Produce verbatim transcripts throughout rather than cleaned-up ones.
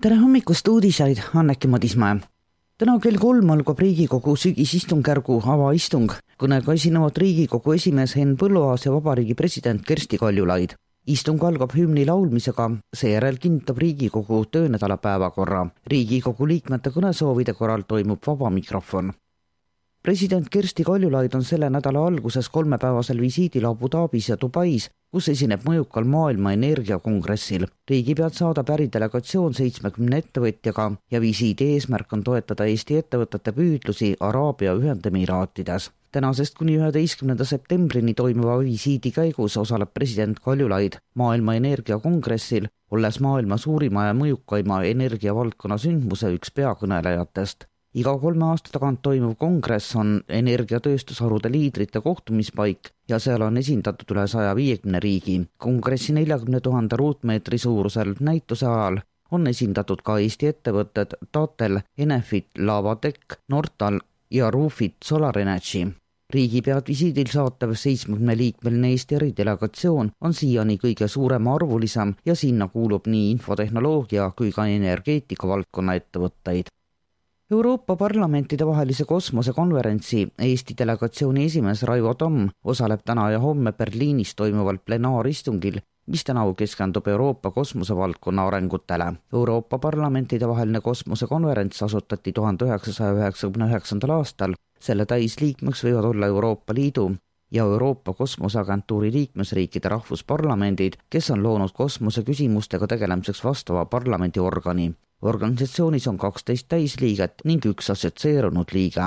Tere hommikust uudisaid, Anneki Madismäe. Täna kell kolm algab Riigikogu sügisistungjärgu avaistung. Kõnega esinevad Riigikogu esimees Henn Põlluaas ja Vabariigi president Kersti Kaljulaid. Istung algab hümni laulmisega, seejärel kinnitab Riigikogu töönädala päevakorra. Riigikogu liikmete kõnesoovide korral toimub vaba mikrofon. President Kersti Kaljulaid on selle nädala alguses kolmepäevasel visiidil Abu Dhabis ja Dubais, kus esineb mõjukal maailma energiakongressil. Riigipead saadab äridelegatsioon seitsmekümne ettevõtjaga ja visiidi eesmärk on toetada Eesti ettevõtete püüdlusi Araabia Ühendemiraatides. Tänasest kuni üheteistkümnenda septembrini toimuva visiidi käigus osaleb president Kaljulaid maailma energiakongressil, olles maailma suurima ja mõjukaima energiavaldkonna sündmuse üks peakõnelejatest. Iga kolme aasta tagant toimuv kongress on energiatööstusharude liidrite kohtumispaik ja seal on esindatud üle saja viiekümne riigi. Kongressi neljakümne tuhande ruutmeetri suurusel näituse ajal on esindatud ka Eesti ettevõtted Tatel, Enefit, Lavatec, Nortal ja Roofit Solar Energy. Riigipead visiidil saatev seitsmekümne liikmeline Eesti äridelegatsioon on siiani kõige suurema arvulisem ja sinna kuulub nii infotehnoloogia kui ka energeetika valdkonna ettevõtteid. Euroopa parlamentide vahelise kosmosekonverentsi Eesti delegatsiooni esimees Raivo Tamm osaleb täna ja homme Berliinis toimuval plenaaristungil, mis tänavu keskendub Euroopa kosmosevaldkonna arengutele. Euroopa parlamentide vaheline kosmosekonverents asutati tuhande üheksasaja üheksakümne üheksandal aastal. Selle täisliikmeks võivad olla Euroopa Liidu ja Euroopa Kosmoseagentuuri liikmesriikide rahvusparlamendid, kes on loonud kosmose küsimustega tegelemiseks vastava parlamendiorgani. Organisatsioonis on kaksteist täisliiget ning üks assotsieerunud liige.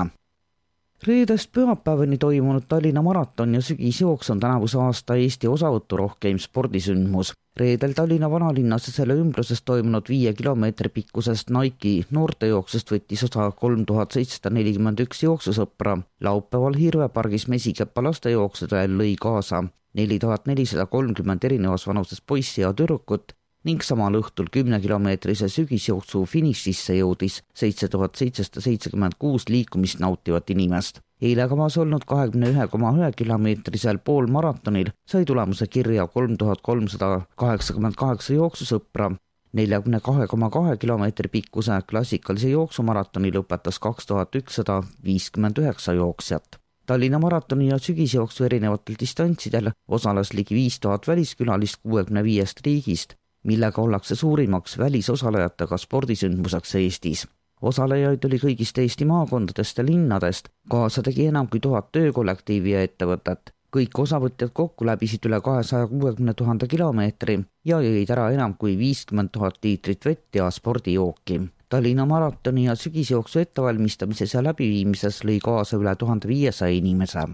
Reedest pühapäevani toimunud Tallinna maraton ja sügisjooks on tänavuse aasta Eesti osavõttu rohkeim spordisündmus. Reedel Tallinna vanalinnas ja selle ümbruses toimunud viie kilomeetri pikkusest Nike noortejooksust võttis osa kolm tuhat seitsesada nelikümmend üks jooksusõpra. Laupäeval Hirvepargis Mesikepa lastejooksudel lõi kaasa neli tuhat nelisada kolmkümmend erinevas vanuses poissi ja tüdrukut ning samal õhtul kümne kilomeetrise sügisjooksu finišisse jõudis seitse tuhat seitsesada seitsekümmend kuus liikumist nautivat inimest. Eile kavas olnud kahekümne ühe koma ühe kilomeetrisel poolmaratonil sai tulemuse kirja kolm tuhat kolmsada kaheksakümmend kaheksa jooksusõpra. neljakümne kahe koma kahe kilomeetri pikkuse klassikalise jooksumaratoni lõpetas kaks tuhat ükssada viiskümmend üheksa jooksjat. Tallinna maratoni ja sügisjooksu erinevatel distantsidel osales ligi viis tuhat väliskülalist kuuekümne viiest riigist, millega ollakse suurimaks välisosalejatega spordisündmuseks Eestis. Osalejaid oli kõigist Eesti maakondadest ja linnadest, kaasa tegi enam kui tuhat töökollektiivi ja ettevõtet. Kõik osavõtjad kokku läbisid üle kahesaja kuuekümne tuhande kilomeetri ja jõid ära enam kui viiskümmend tuhat liitrit vett ja spordijooki. Tallinna maratoni ja sügisjooksu ettevalmistamises ja läbiviimises lõi kaasa üle tuhande viiesaja inimese.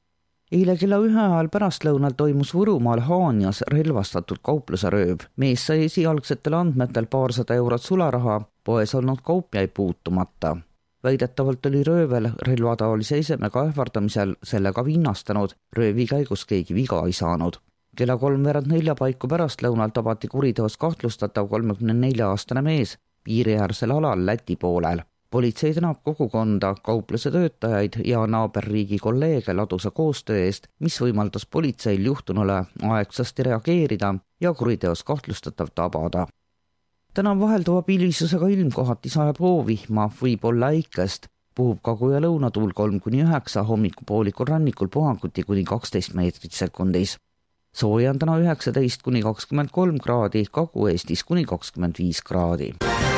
Eile kella ühe ajal pärastlõunal toimus Võrumaal Haanjas relvastatud kaupluse rööv. Mees sai esialgsetel andmetel paarsada eurot sularaha, poes olnud kaup jäi puutumata. Väidetavalt oli röövel relvataolise esemega ähvardamisel sellega vinnastanud, röövi käigus keegi viga ei saanud. Kella kolmveerand nelja paiku pärastlõunal tabati kuriteos kahtlustatav kolmekümne nelja aastane mees piiriäärsel alal Läti poolel. Politsei tänab kogukonda, kaupluse töötajaid ja naaberriigi kolleege ladusa koostöö eest, mis võimaldas politseil juhtunule aegsasti reageerida ja kuriteos kahtlustatav tabada. Täna vahelduva pilvisusega ilm kohati sajab hoovihma, võib olla äikest, puhub kagu- ja lõunatuul kolm kuni üheksa, hommikupoolikul rannikul puhanguti kuni kaksteist meetrit sekundis. Sooja on täna üheksateist kuni kakskümmend kolm kraadi, Kagu-Eestis kuni kakskümmend viis kraadi.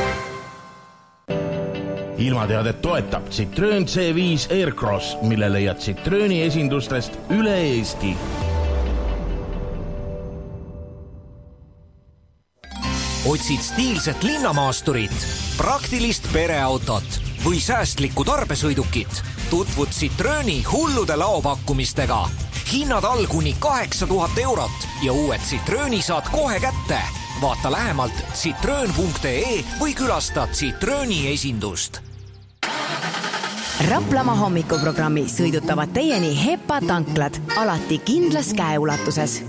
Ilmateadet toetab Citroen C viis Aircross, mille leiad Citroeni esindustest üle Eesti. Otsid stiilset linnamaasturit, praktilist pereautot või säästlikku tarbesõidukit? Tutvud Citroeni hullude laopakkumistega. Hinnad all kuni kaheksa tuhat eurot ja uued Citroeni saad kohe kätte. Vaata lähemalt citroen punkt ee või külasta Citroeni esindust. Raplamaa hommikuprogrammi sõidutavad teieni Hepa tanklad, alati kindlas käeulatuses.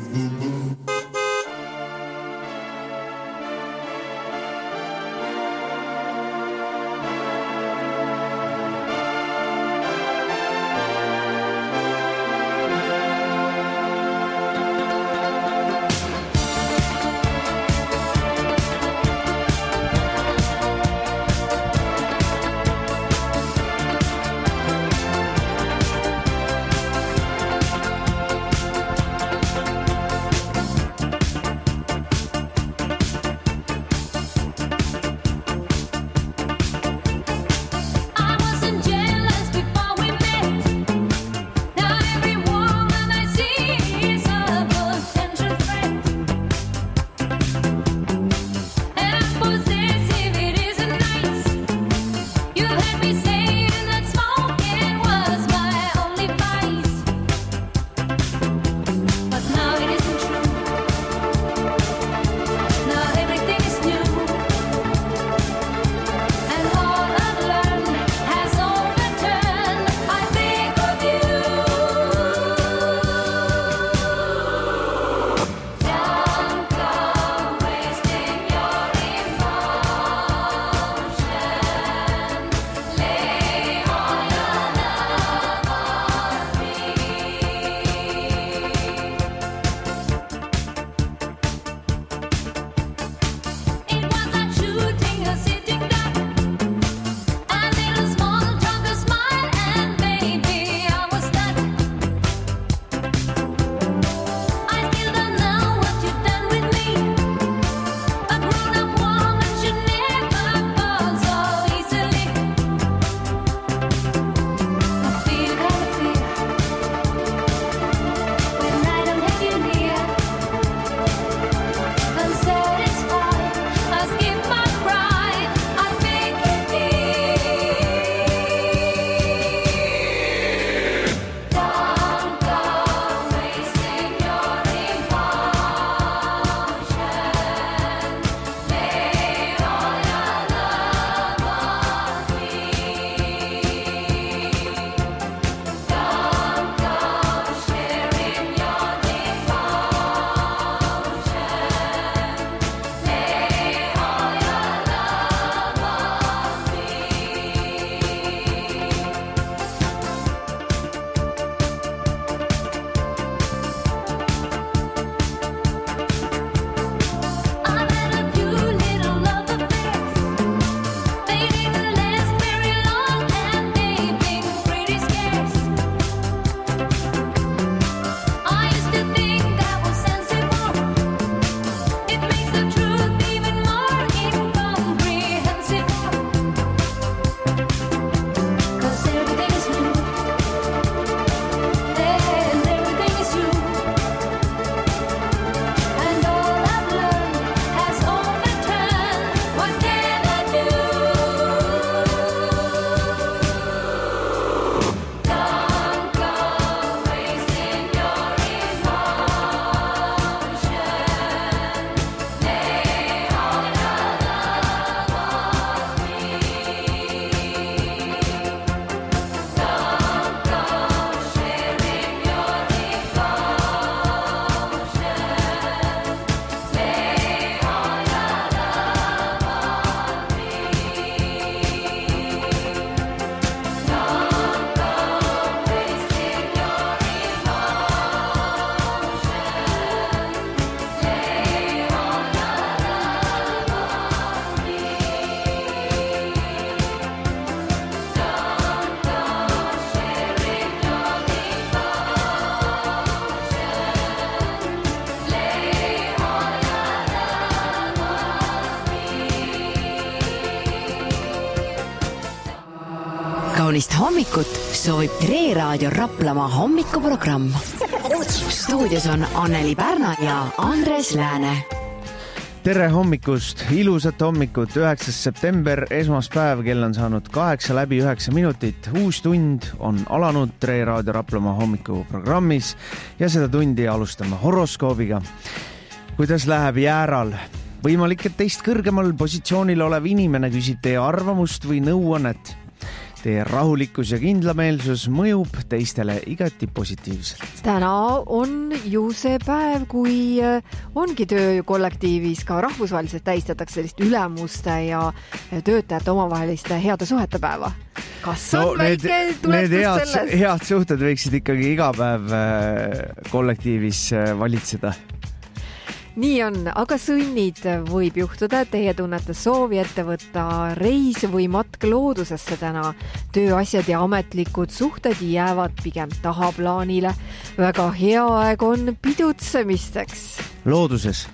kaunist hommikut soovib Tre Raadio Raplamaa hommikuprogramm. Stuudios on Anneli Pärna ja Andres Lääne. Tere hommikust, ilusat hommikut, üheksas september, esmaspäev, kell on saanud kaheksa läbi üheksa minutit. Uus tund on alanud Tre Raadio Raplamaa hommikuprogrammis ja seda tundi alustame horoskoobiga. Kuidas läheb jääral? Võimalik, et teist kõrgemal positsioonil olev inimene küsib teie arvamust või nõuannet. Teie rahulikkus ja kindlameelsus mõjub teistele igati positiivselt. Täna on ju see päev, kui ongi töökollektiivis ka rahvusvaheliselt tähistatakse sellist ülemuste ja töötajate omavaheliste heade suhete päeva. Kas on no, väike need, tuletus need head, sellest? Head suhted võiksid ikkagi iga päev kollektiivis valitseda. Nii on, aga sõnnid võib juhtuda, et teie tunnete soovi ette võtta reis või matk loodusesse täna. Tööasjad ja ametlikud suhted jäävad pigem tahaplaanile. Väga hea aeg on pidutsemisteks. Looduses?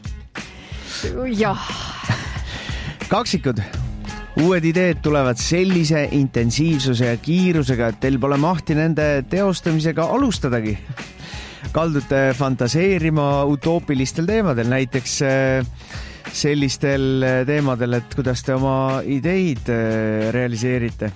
Jah. Kaksikud. Uued ideed tulevad sellise intensiivsuse ja kiirusega, et teil pole mahti nende teostamisega alustadagi. Kaldute fantaseerima utoopilistel teemadel, näiteks sellistel teemadel, et kuidas te oma ideid realiseerite,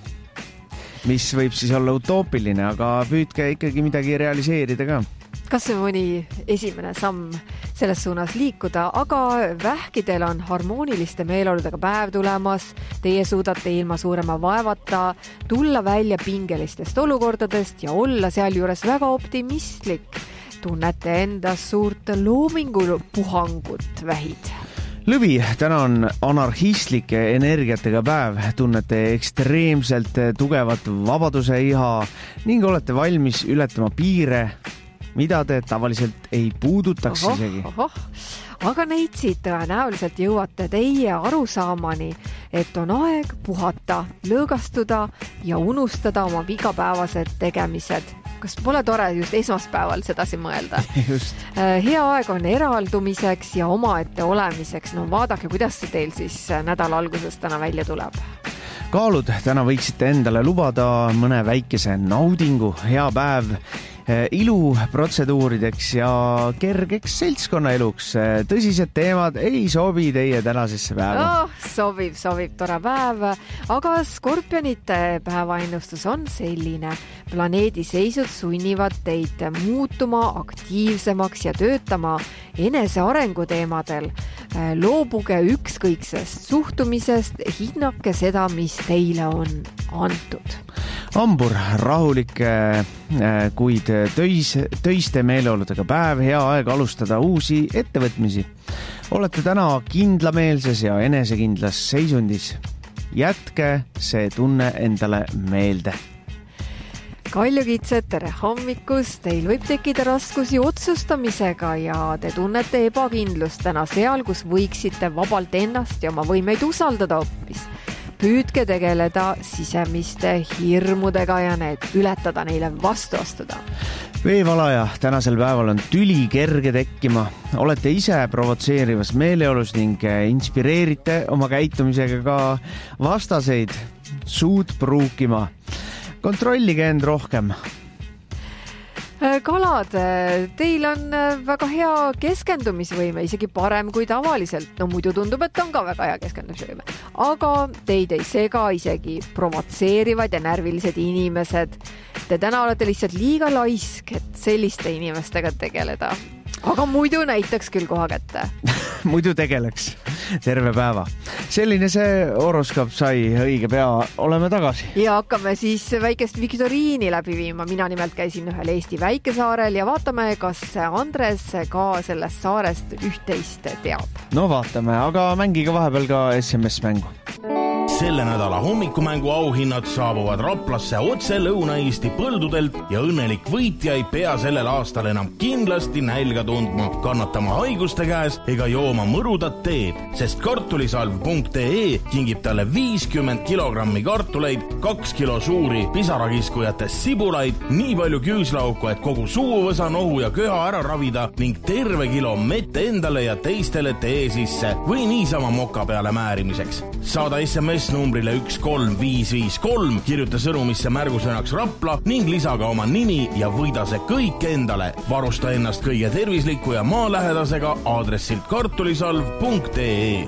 mis võib siis olla utoopiline, aga püüdke ikkagi midagi realiseerida ka. Kas on mõni esimene samm selles suunas liikuda, aga vähkidel on harmooniliste meeleoludega päev tulemas, teie suudate ilma suurema vaevata tulla välja pingelistest olukordadest ja olla sealjuures väga optimistlik. Tunnete endas suurt loomingupuhangut vähid. Lõvi, täna on anarhistlike energiatega päev. Tunnete ekstreemselt tugevat vabaduse iha ning olete valmis ületama piire, mida te tavaliselt ei puudutaks ohoh, isegi. Ohoh. Aga neitsid tõenäoliselt jõuate teie arusaamani, et on aeg puhata, lõõgastuda ja unustada oma igapäevased tegemised. Kas pole tore just esmaspäeval sedasi mõelda? Just. Hea aeg on eraldumiseks ja omaette olemiseks. No vaadake, kuidas see teil siis nädala alguses täna välja tuleb. Kaalud, täna võiksite endale lubada mõne väikese naudingu. Hea päev iluprotseduurideks ja kergeks seltskonnaeluks. Tõsised teemad ei sobi teie tänasesse päeva. Oh, sobib, sobib, tore päev. Aga skorpionite päevaennustus on selline. Planeedi seisud sunnivad teid muutuma aktiivsemaks ja töötama enese arenguteemadel. Loobuge ükskõiksest suhtumisest, hinnake seda, mis teile on antud. Hambur, rahulike, kuid töis, töiste meeleoludega päev, hea aeg alustada uusi ettevõtmisi. Olete täna kindlameelses ja enesekindlas seisundis. Jätke see tunne endale meelde. Kaljukitsed, tere hommikust, teil võib tekkida raskusi otsustamisega ja te tunnete ebakindlust täna seal, kus võiksite vabalt ennast ja oma võimeid usaldada hoopis. Püüdke tegeleda sisemiste hirmudega ja need ületada, neile vastu astuda. Veevalaja, tänasel päeval on tüli kerge tekkima. Olete ise provotseerivas meeleolus ning inspireerite oma käitumisega ka vastaseid suud pruukima. Kontrollige end rohkem. Kalad, teil on väga hea keskendumisvõime, isegi parem kui tavaliselt. No muidu tundub, et on ka väga hea keskendumisvõime. Aga teid ei sega isegi provotseerivad ja närvilised inimesed. Te täna olete lihtsalt liiga laisk, et selliste inimestega tegeleda. Aga muidu näitaks küll koha kätte. Muidu tegeleks terve päeva. Selline see horoskoop sai, õige pea oleme tagasi. Ja hakkame siis väikest viktoriini läbi viima. Mina nimelt käisin ühel Eesti väikesaarel ja vaatame, kas Andres ka sellest saarest üht-teist teab. No vaatame, aga mängige vahepeal ka S M S-mängu. Selle nädala hommikumängu auhinnad saabuvad Raplasse otse Lõuna-Eesti põldudelt ja õnnelik võitja ei pea sellel aastal enam kindlasti nälga tundma, kannatama haiguste käes ega jooma mõrudat teed, sest kartulisalv punkt ee kingib talle viiskümmend kilogrammi kartuleid, kaks kilo suuri pisarakiskujatest sibulaid, nii palju küüslauku, et kogu suuvõsa, nohu ja köha ära ravida ning terve kilo mette endale ja teistele tee sisse või niisama moka peale määrimiseks. Saada S M S numbrile üks kolm viis viis kolm, kirjuta sõnumisse märgusõnaks Rapla ning lisa ka oma nimi ja võida see kõik endale. Varusta ennast kõige tervisliku ja maalähedasega aadressilt kartulisalv punkt ee.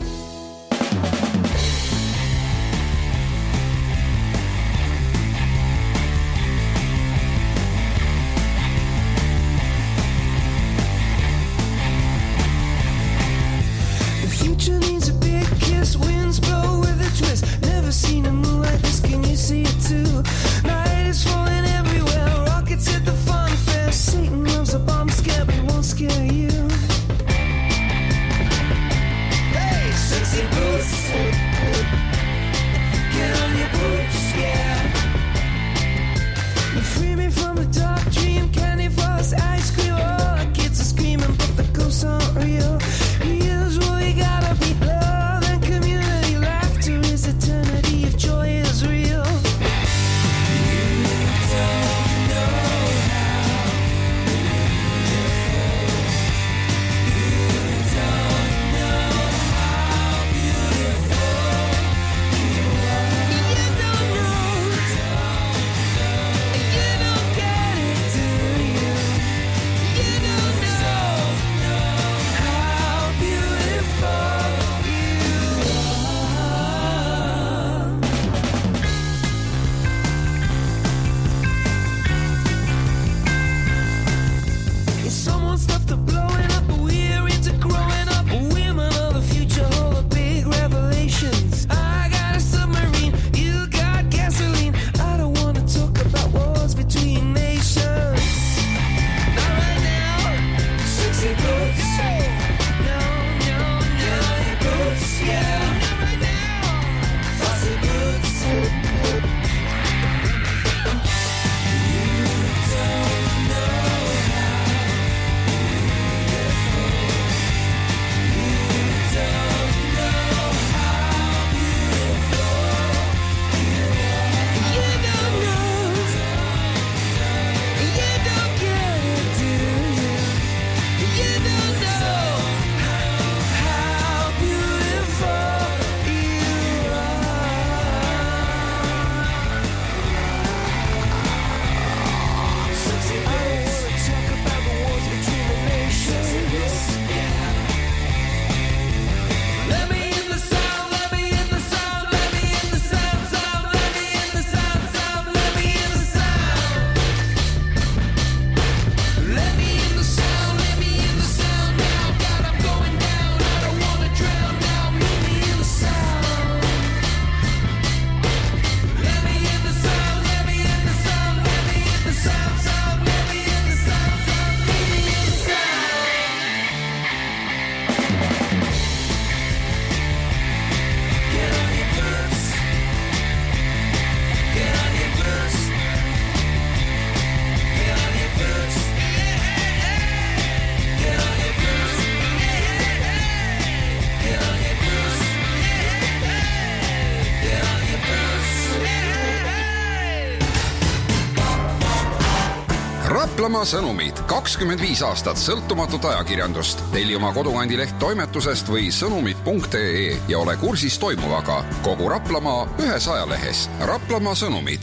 Raplamaa sõnumid, kakskümmend viis aastat sõltumatut ajakirjandust. Telli oma kodukandi leht toimetusest või sõnumid punkt ee ja ole kursis toimuvaga. Kogu Raplamaa ühes ajalehes. Raplamaa sõnumid.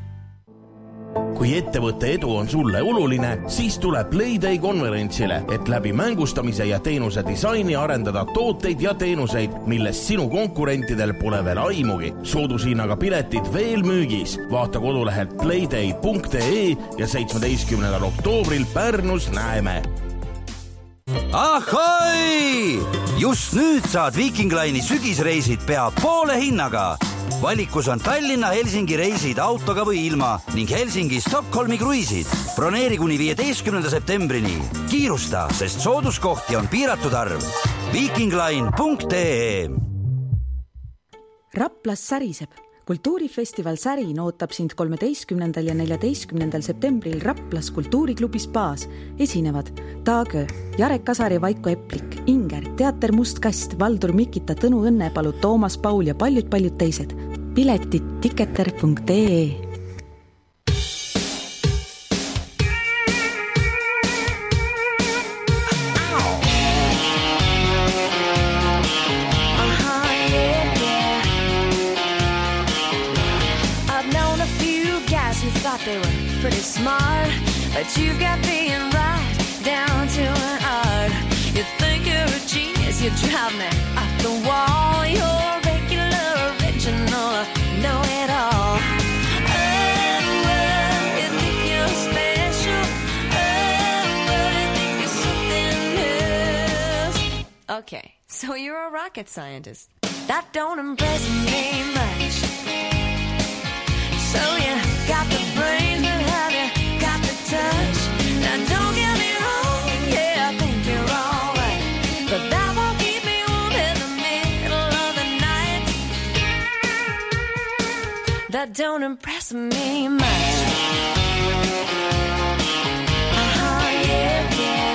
Kui ettevõtte edu on sulle oluline, siis tule Playday konverentsile, et läbi mängustamise ja teenuse disaini arendada tooteid ja teenuseid, millest sinu konkurentidel pole veel aimugi. Soodushinnaga piletid veel müügis. Vaata kodulehelt playday punkt ee ja seitsmeteistkümnendal oktoobril Pärnus näeme. Ahoi! Just nüüd saad Viking Line'i sügisreisid pea poole hinnaga. Valikus on Tallinna Helsingi reisid autoga või ilma ning Helsingi Stockholmi kruiisid. Broneeri kuni viieteistkümnenda septembrini. Kiirusta, sest sooduskohti on piiratud arv. viking line punkt ee. Raplas säriseb. Kultuurifestival Särin ootab sind kolmeteistkümnendal ja neljateistkümnendal septembril Raplas kultuuriklubis Baas. Esinevad Taagö, Jarek Kasari, Vaiko Eplik, Inger, Teater Mustkast, Valdur Mikita, Tõnu Õnnepalu, Toomas Paul ja paljud-paljud teised. Piletid tiketer punkt ee. they were pretty smart, but you've got being right down to an art. You think you're a genius, you drive me up the wall. You're regular, original, know it all. Okay, so you're a rocket scientist. That don't impress me much. So you got the brain, but have you got the touch? Now don't get me wrong, yeah, I think you're all right, but that won't keep me warm in the middle of the night. That don't impress me much. Uh-huh, yeah, yeah.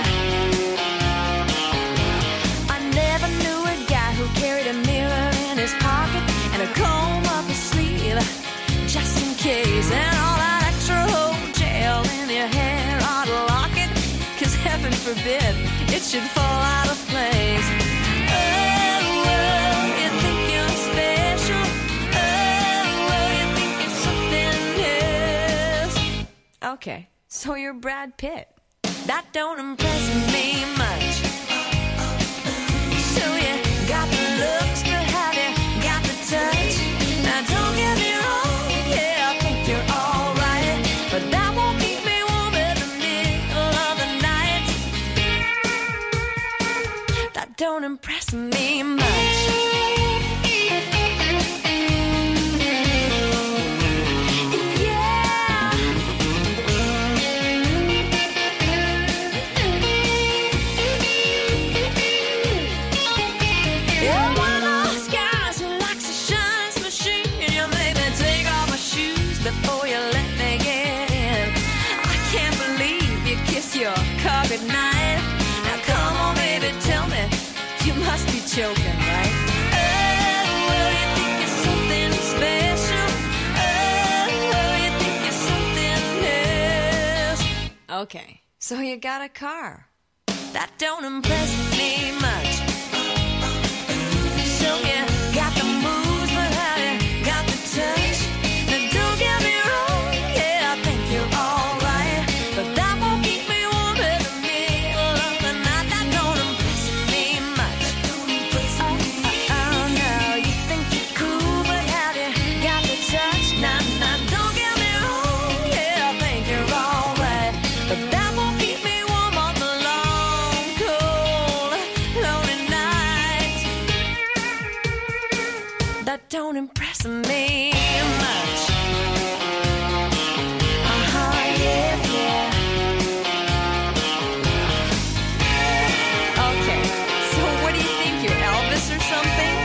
Carried a mirror in his pocket and a comb up his sleeve, just in case. And all that extra whole gel in your hair ought to lock it, cause heaven forbid it should fall out of place. Oh, well, you think you're special. Oh, well, you think it's something else. Okay, so you're Brad Pitt. That don't impress me much. So you got the looks, but have you got the touch? Now don't get me wrong, yeah, I think you're all right, but that won't keep me warm in the middle of the night. That don't impress me much. Before you let me get in, I can't believe you kiss your car goodnight. Now come on, baby, tell me, you must be joking, right? Oh, well, you think it's something special. Oh, well, you think it's something else. Okay, so you got a car. That don't impress me much. So you got the moves, but have you got the touch? Don't get me wrong, yeah, I think you're all right, but that won't keep me warm in the middle of the night. That don't impress me much. Oh, oh, oh, no, you think you're cool, but have you got the touch? Nah, nah, don't get me wrong, yeah, I think you're all right, but that won't keep me warm on the long, cold, lonely nights. That don't impress me much. Or something?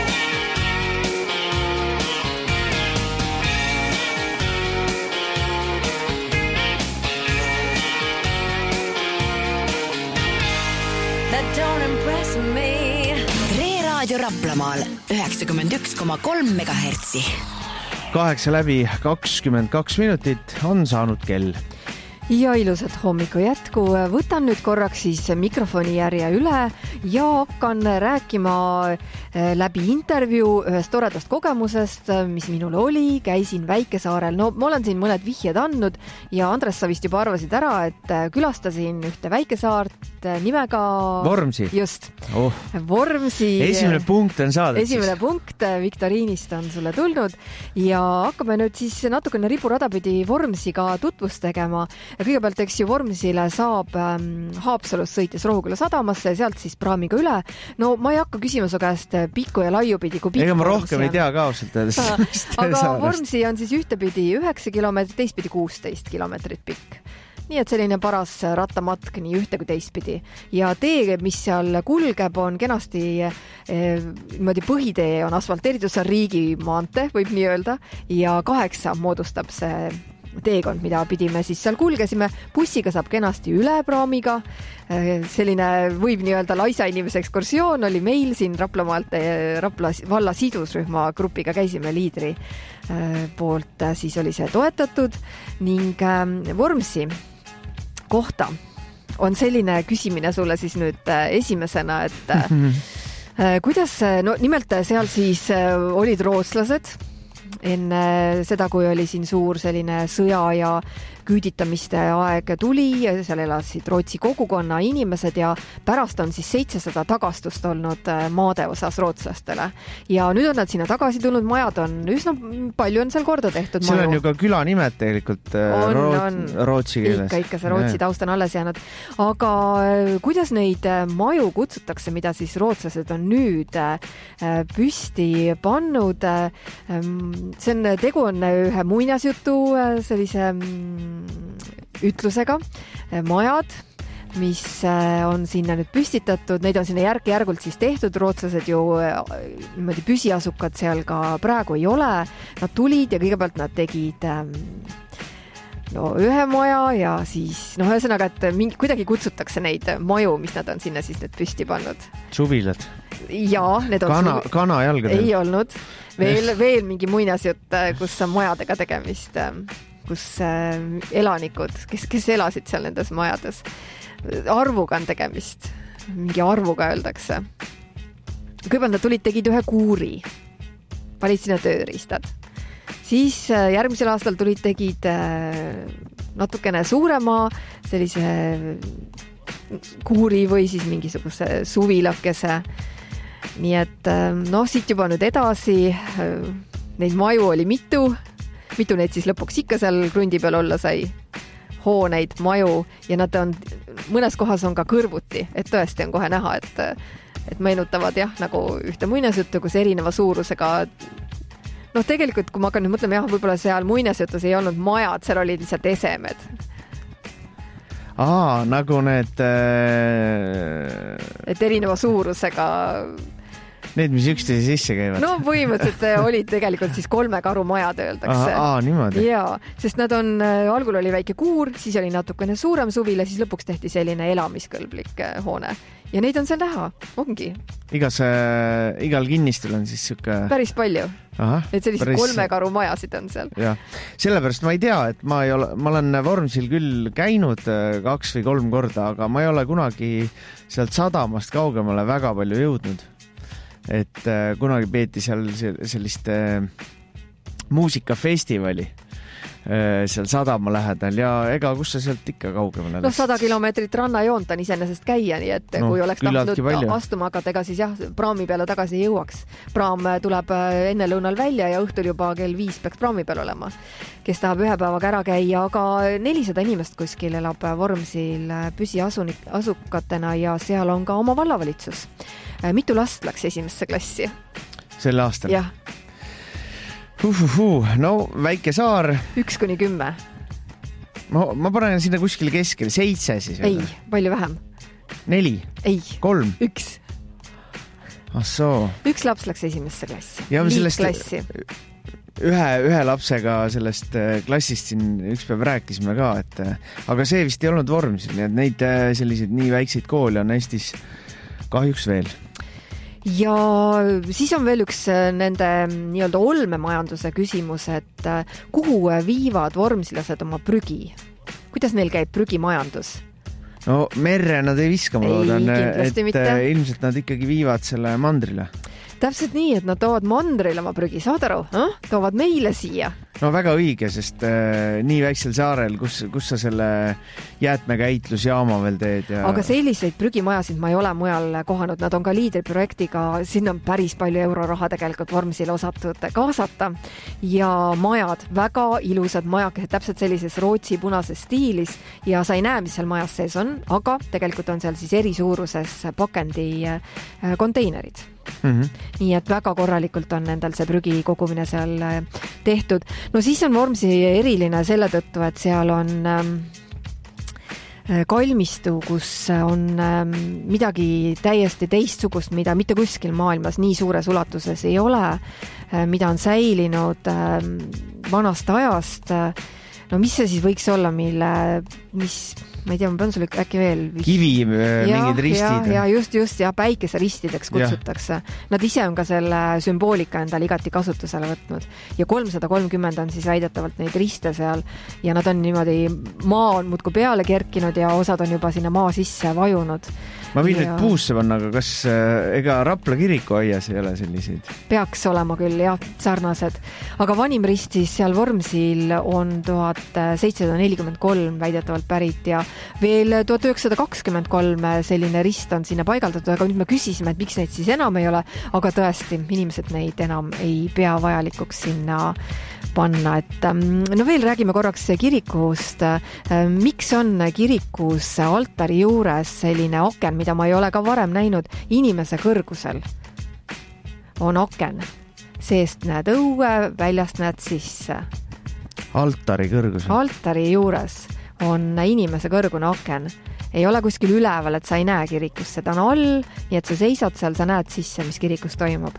That don't impress me. Tre Raadio Raplamaal üheksakümmend üks koma kolm megahertsi. Kaheksa läbi kakskümmend kaks minutit on saanud kell. Ja ilusat hommiku jätku. Võtan nüüd korraks siis mikrofoni järje üle ja hakkan rääkima läbi intervjuu ühest toredast kogemusest, mis minul oli. Käisin Väikesaarel. No, ma olen siin mõned vihjed andnud ja Andres, sa vist juba arvasid ära, et külastasin ühte Väikesaart nimega Vormsi. Just. Oh. Vormsi. Esimene punkt on saadud. Esimene siis. Punkt Viktoriinist on sulle tulnud ja hakkame nüüd siis natukene riburadapidi Vormsiga tutvust tegema. Kõigepealt, eks ju, Vormsile saab ähm, Haapsalust sõites Rohuküla sadamasse ja sealt siis praamiga üle. No ma ei hakka küsima su käest pikku ja laiupidi, kui pikk Ega ma rohkem ei tea ka ausalt öeldes. Aga Vormsi on siis ühtepidi üheksa kilomeetrit, teistpidi kuusteist kilomeetrit pikk. Nii et selline paras rattamatk nii ühte kui teistpidi. Ja tee, mis seal kulgeb, on kenasti eh, põhitee on asfalteeritud, see on riigi maante, võib nii öelda, ja kaheksa moodustab see teekond, mida pidime siis seal kulgesime. Bussiga saab kenasti üle praamiga. Selline võib nii öelda laisa inimese ekskursioon oli meil siin Raplamaalt, Rapla valla sidusrühma grupiga käisime liidri poolt, siis oli see toetatud ning Vormsi kohta on selline küsimine sulle siis nüüd esimesena, et kuidas, no nimelt seal siis olid rootslased enne seda, kui oli siin suur selline sõja ja küüditamiste aeg tuli, seal elasid Rootsi kogukonna inimesed ja pärast on siis seitsesada tagastust olnud maade osas rootslastele. Ja nüüd on nad sinna tagasi tulnud, majad on üsna palju on seal korda tehtud. Seal on ju ka külanimed tegelikult on, root, on. rootsi keeles. Ikka, ikka see rootsi taust on alles jäänud. Aga kuidas neid maju kutsutakse, mida siis rootslased on nüüd püsti pannud? See on, tegu on ühe muinasjutu sellise ütlusega. Majad, mis on sinna nüüd püstitatud, neid on sinna järk-järgult siis tehtud, rootslased ju niimoodi püsiasukad seal ka praegu ei ole. Nad tulid ja kõigepealt nad tegid no ühe maja ja siis, noh, ühesõnaga, et mingi, kuidagi kutsutakse neid maju, mis nad on sinna siis nüüd püsti pannud. Suvilad. Jaa, need on kana, suvi... kana jalgadel. Ei olnud. Veel, veel mingi muinasjutt, kus on majadega tegemist, kus elanikud, kes, kes elasid seal nendes majades. Arvuga on tegemist. Mingi arvuga öeldakse. Kõigepealt nad tulid, tegid ühe kuuri. Panid sinna tööriistad. Siis järgmisel aastal tulid, tegid natukene suurema sellise kuuri või siis mingisuguse suvilakese. Nii et noh, siit juba nüüd edasi neid maju oli mitu. Mitu neid siis lõpuks ikka seal krundi peal olla sai. Hooneid, maju ja nad on, mõnes kohas on ka kõrvuti, et tõesti on kohe näha, et, et meenutavad jah, nagu ühte muinasjuttu, kus erineva suurusega. Noh, tegelikult, kui ma hakkan nüüd mõtlema, jah, võib-olla seal muinasjutus ei olnud majad, seal olid lihtsalt esemed. Aa, nagu need... Äh... Et erineva suurusega... Need, mis üksteise sisse käivad. No põhimõtteliselt olid tegelikult siis kolme karu majad, öeldakse. Aa, aa, niimoodi. Jaa, sest nad on, algul oli väike kuur, siis oli natukene suurem suvile, siis lõpuks tehti selline elamiskõlblik hoone. Ja neid on seal näha, ongi. Igas, äh, igal kinnistul on siis siuke... Päris palju. Aha, et sellised päris... kolme karu majasid on seal. Ja. Sellepärast ma ei tea, et ma, ei ole, ma olen Vormsil küll käinud kaks või kolm korda, aga ma ei ole kunagi sealt sadamast kaugemale väga palju jõudnud. Et äh, kunagi peeti seal sellist äh, muusikafestivali äh, seal sadama lähedal ja ega kus sa sealt ikka kaugemale lähed? No sada kilomeetrit rannajoont on iseenesest käia, nii et no, kui oleks tahtnud astuma hakata, ega siis jah, praami peale tagasi ei jõuaks. Praam tuleb enne lõunal välja ja õhtul juba kell viis peaks praami peal olema, kes tahab ühe päevaga ära käia, aga nelisada inimest kuskil elab Vormsil püsiasukatena ja seal on ka oma vallavalitsus. Mitu last läks esimesse klassi? Selle aastal? Jah. Uhuhu, no väike saar. Üks kuni kümme. Ma, ma panen sinna kuskil keskel. Seitse siis? Ei, või? Palju vähem. Neli? Ei. Kolm? Üks. Ah soo. Üks laps läks esimesse klassi. Ja sellest klassi. Ühe, ühe lapsega sellest klassist siin üks päev rääkisime ka, et aga see vist ei olnud Vormsil, nii et neid selliseid nii väikseid kooli on Eestis kahjuks veel. Ja siis on veel üks nende nii-öelda olmemajanduse küsimus, et kuhu viivad vormsilased oma prügi? Kuidas neil käib prügimajandus? No merre nad ei viska, ma loodan, et mitte. Ilmselt nad ikkagi viivad selle mandrile. Täpselt nii, et nad toovad mandrile oma prügi, saad aru? Hm? Toovad meile siia. No väga õige, sest äh, nii väiksel saarel, kus, kus sa selle jäätmekäitlusjaama veel teed. Ja... Aga selliseid prügimajasid ma ei ole mujal kohanud. Nad on ka liidriprojektiga, sinna on päris palju euroraha tegelikult Vormsile osatud kaasata. Ja majad, väga ilusad majakesed, täpselt sellises Rootsi punases stiilis ja sa ei näe, mis seal majas sees on, aga tegelikult on seal siis eri suuruses pakendi konteinerid. Mm-hmm. Nii et väga korralikult on nendel see prügi kogumine seal tehtud. No siis on Vormsi eriline selle tõttu, et seal on ähm, kalmistu, kus on ähm, midagi täiesti teistsugust, mida mitte kuskil maailmas nii suures ulatuses ei ole, äh, mida on säilinud ähm, vanast ajast. No mis see siis võiks olla, mille, mis, ma ei tea, ma pean sulle äkki veel... Kivi, mingid ristid. Ja, ja just, just, ja päikeseristideks kutsutakse. Ja. Nad ise on ka selle sümboolika endale igati kasutusele võtnud. Ja kolmsada kolmkümmend on siis väidetavalt neid riste seal ja nad on niimoodi, maa on muudku peale kerkinud ja osad on juba sinna maa sisse vajunud. ma võin Ja- nüüd puusse panna, aga kas äh, ega Rapla kiriku aias ei ole selliseid? Peaks olema küll, jah, sarnased. Aga vanim ristis seal Vormsil on tuhat seitsesada nelikümmend kolm väidetavalt pärit ja veel tuhat üheksasada kakskümmend kolm selline rist on sinna paigaldatud, aga nüüd me küsisime, et miks neid siis enam ei ole, aga tõesti, inimesed neid enam ei pea vajalikuks sinna panna, et no veel räägime korraks kirikust. Miks on kirikus altari juures selline aken, mida ma ei ole ka varem näinud, inimese kõrgusel on aken. Seest näed õue, väljast näed sisse. Altari kõrgusel? Altari juures on inimese kõrgune aken. Ei ole kuskil üleval, et sa ei näe kirikus, seda on all, nii et sa seisad seal, sa näed sisse, mis kirikus toimub.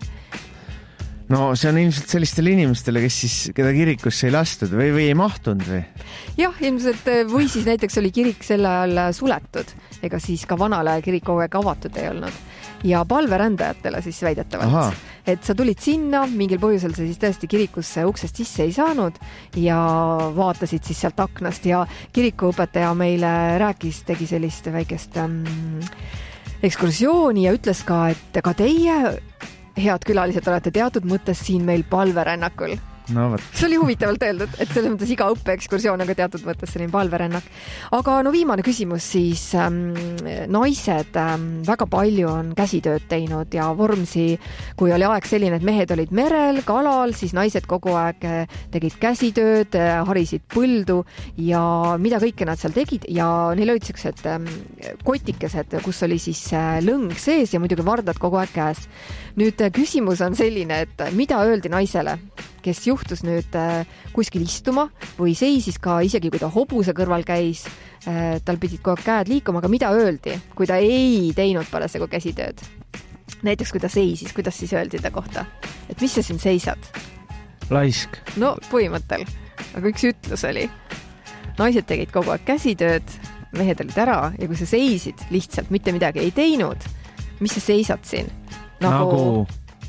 No see on ilmselt sellistele inimestele, kes siis, keda kirikusse ei lastud või, või ei mahtunud või? Jah, ilmselt või siis näiteks oli kirik selle ajal suletud, ega siis ka vanal ajal kirik kogu aeg avatud ei olnud. Ja palverändajatele siis väidetavalt. Aha. Et sa tulid sinna, mingil põhjusel sa siis tõesti kirikusse uksest sisse ei saanud ja vaatasid siis sealt aknast ja kirikuõpetaja meile rääkis, tegi sellist väikest ähm, ekskursiooni ja ütles ka, et ka teie head külalised olete teatud mõttes siin meil palverännakul. No, võt. See oli huvitavalt öeldud, et selles mõttes iga õppeekskursioon on ka teatud mõttes selline palverännak. Aga no viimane küsimus siis. Ähm, naised ähm, väga palju on käsitööd teinud ja Vormsi, kui oli aeg selline, et mehed olid merel, kalal, siis naised kogu aeg tegid käsitööd, harisid põldu ja mida kõike nad seal tegid ja neil olid siuksed ähm, kotikesed, kus oli siis lõng sees ja muidugi vardad kogu aeg käes. Nüüd küsimus on selline, et mida öeldi naisele, kes juhtus nüüd kuskil istuma või seisis ka isegi, kui ta hobuse kõrval käis, tal pidid kogu aeg käed liikuma, aga mida öeldi, kui ta ei teinud parasjagu käsitööd? Näiteks, kui ta seisis, kuidas siis öeldi ta kohta? Et mis sa siin seisad? Laisk. No põhimõttel, aga üks ütlus oli. Naised tegid kogu aeg käsitööd, mehed olid ära ja kui sa seisid lihtsalt mitte midagi ei teinud, mis sa seisad siin? Nagu... nagu...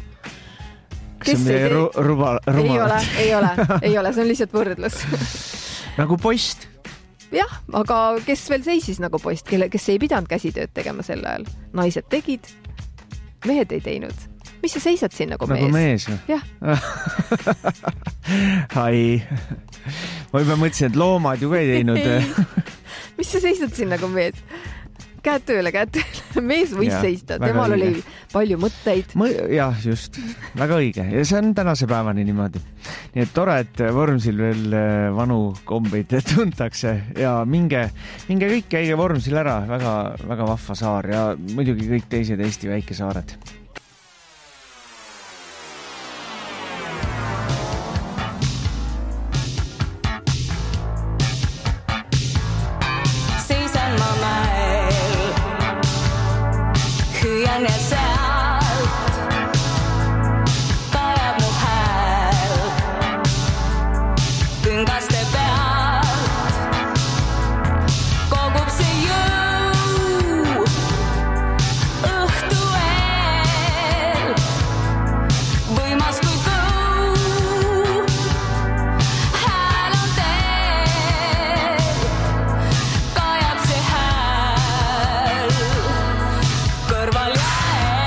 Kas see on ru- ruba, rumal? Ei ole, ei ole, ei ole, see on lihtsalt võrdlus. Nagu post? Jah, aga kes veel seisis nagu post, kelle, kes ei pidanud käsitööd tegema sel ajal? Naised tegid, mehed ei teinud. Mis sa seisad siin nagu mees? Nagu mees või? Jah. Ai, ma juba mõtlesin, et loomad ju ka ei teinud. Mis sa seisad siin nagu mees? Käed tööle, käed tööle. Mees võis ja, seista, temal õige. Oli palju mõtteid. Mõ- jah, just. Väga õige. Ja see on tänase päevani niimoodi. Nii et tore, et Vormsil veel vanu kombeid tuntakse ja minge, minge kõik käige Vormsil ära. Väga, väga vahva saar ja muidugi kõik teised Eesti väikesaared. Kõrval jää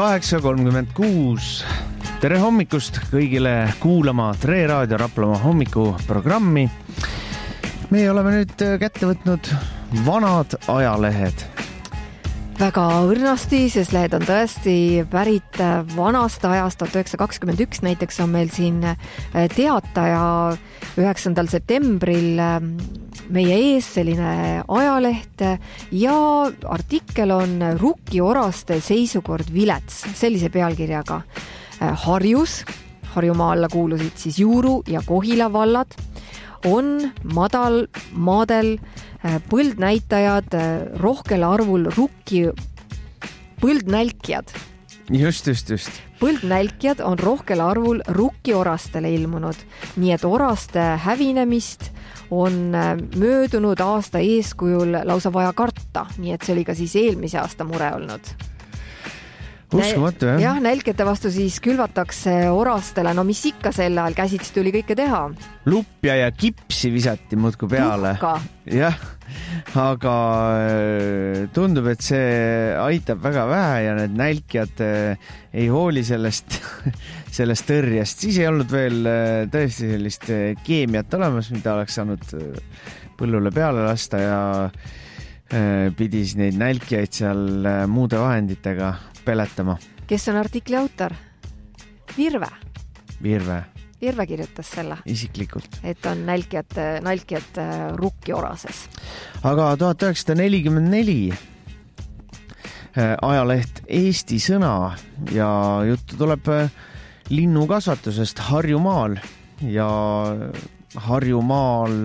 kaheksa kolmkümmend kuus. Tere hommikust kõigile kuulama Tre Raadio Raplamaa hommikuprogrammi. Me oleme nüüd kätte võtnud vanad ajalehed. Väga õrnasti, sest lehed on tõesti pärit vanast ajast, tuhat üheksasada kakskümmend üks näiteks on meil siin Teataja üheksandal septembril meie ees selline ajaleht ja artikkel on Rukki-Oraste seisukord vilets, sellise pealkirjaga. Harjus, Harjumaa alla kuulusid siis Juuru ja Kohila vallad, on madal maadel põldnäitajad rohkel arvul rukki põldnälkjad. Just, just, just. Põldnälkjad on rohkel arvul Rukki-Orastele ilmunud, nii et oraste hävinemist on möödunud aasta eeskujul lausa vaja karta, nii et see oli ka siis eelmise aasta mure olnud. Uskumatu, jah? Jah, nälkjate vastu siis külvatakse orastele, no mis ikka selle ajal käsitsi tuli kõike teha. Lupja ja kipsi visati muudku peale. Tuhka. Jah, aga tundub, et see aitab väga vähe ja need nälkjad ei hooli sellest, sellest tõrjest. Siis ei olnud veel tõesti sellist keemiat olemas, mida oleks saanud põllule peale lasta ja pidis neid nälkjaid seal muude vahenditega peletama. Kes on artikli autor? Virve. Virve. Virve kirjutas selle. Isiklikult. Et on nälkjad, nälkjad Rukki-Orases. Aga tuhat üheksasada nelikümmend neli ajaleht Eesti Sõna ja juttu tuleb linnukasvatusest Harjumaal ja Harjumaal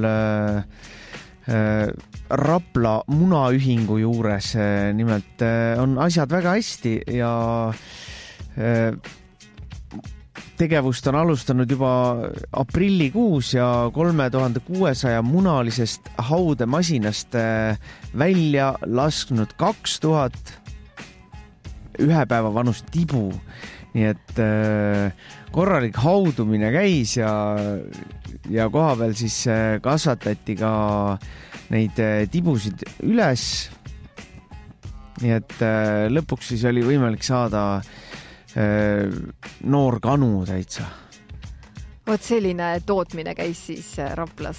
Rapla munaühingu juures nimelt on asjad väga hästi ja tegevust on alustanud juba aprillikuus ja kolme tuhande kuuesaja munalisest haudemasinast välja lasknud kaks tuhat ühe päeva vanust tibu. Nii et korralik haudumine käis ja, ja koha peal siis kasvatati ka neid tibusid üles. Nii et lõpuks siis oli võimalik saada noor kanu täitsa. Vot selline tootmine käis siis Raplas.